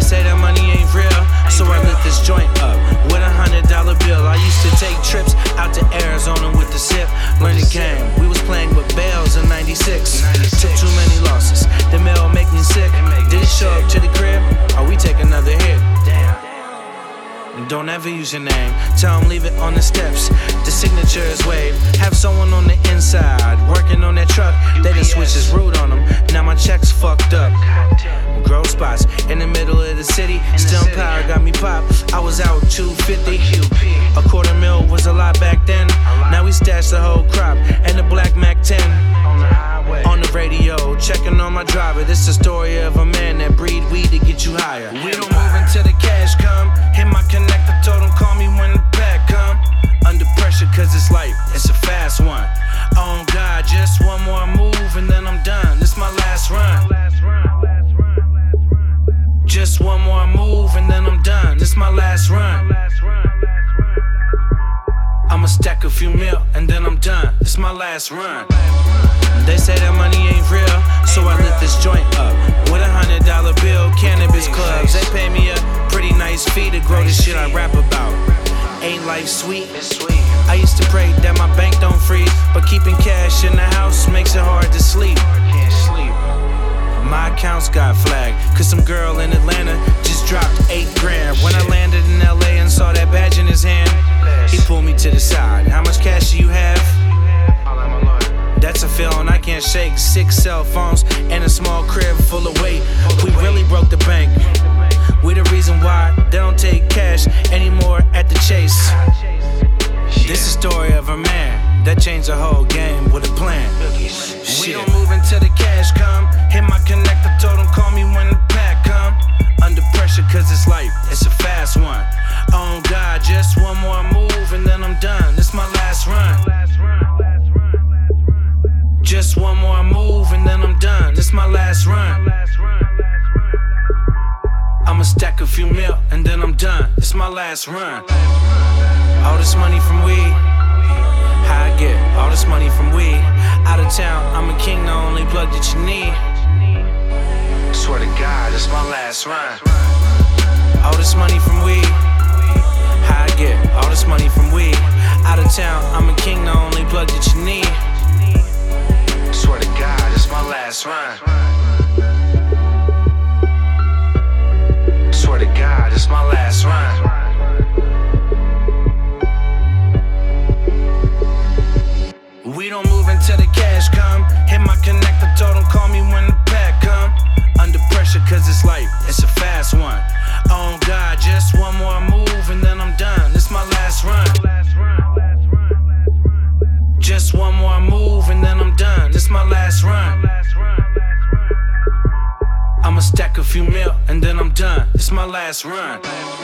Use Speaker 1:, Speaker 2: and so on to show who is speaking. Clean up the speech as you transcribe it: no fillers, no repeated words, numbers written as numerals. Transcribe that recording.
Speaker 1: say that money ain't real, so I lit this joint up with $100 bill. I used to take trips out to Arizona with the sip. Learned the game, we was playing with Bells in 96. Took too many losses, the mail make me sick. Didn't show up to the crib, or we take another hit. Don't ever use your name, tell them leave it on the steps. The signature is waved, have someone on the inside working on that truck. They done switched his route on them, now my check's fucked up. Grow spots in the middle of the city, still power got me pop. I was out 250, a $250,000 was a lot back then. Now we stashed the whole crop and the black Mac 10. On the radio, checking on my driver. This the story of a man that breed weed to get you higher. We don't move until the cash come. Hit my connector, told him call me when the pack come. Under pressure cause it's life, it's a fast one. Oh God, just one more move and then I'm done. This my last run. Just one more move and then I'm done. This my last run. I'ma stack a few mil and then I'm done. This my last run. They say that money ain't real, so I lit this joint up with $100 bill. Cannabis clubs, they pay me a pretty nice fee to grow this shit I rap about. Ain't life sweet? I used to pray that my bank don't freeze, but keeping cash in the house makes it hard to sleep. My accounts got flagged, cause some girl in Atlanta just dropped $8 grand. When I landed in LA and saw that badge in his hand, he pulled me to the side. How much cash do you have? That's a feeling I can't shake. 6 cell phones and a small crib full of weight. We really broke the bank. We the reason why they don't take cash anymore at the Chase. This is the story of a man that changed the whole game with a plan. We don't move until the cash come. Hit my connector, told him call me when the pack come. Under pressure cause it's life, it's a fast one. Oh God, just one more move and then I'm done. This my last run. Just one more move and then I'm done. This my last run. I'ma stack a few mil and then I'm done. This my last run. All this money from weed, how I get all this money from weed. Out of town, I'm a king, the only plug that you need. Swear to God, this my last run. All this money from weed, how I get all this money from weed. Out of town, I'm a king, the only plug that you need. Swear to God, it's my last run. Swear to God, it's my last run. We don't move until the cash come. Hit my connector, told him call me when the pack come. Under pressure cause it's life, it's a fast one. Oh God, just one more move and then I'm done. This my last run. Just one more move and then I'm done. This my last run. I'ma stack a few mil and then I'm done. This my last run.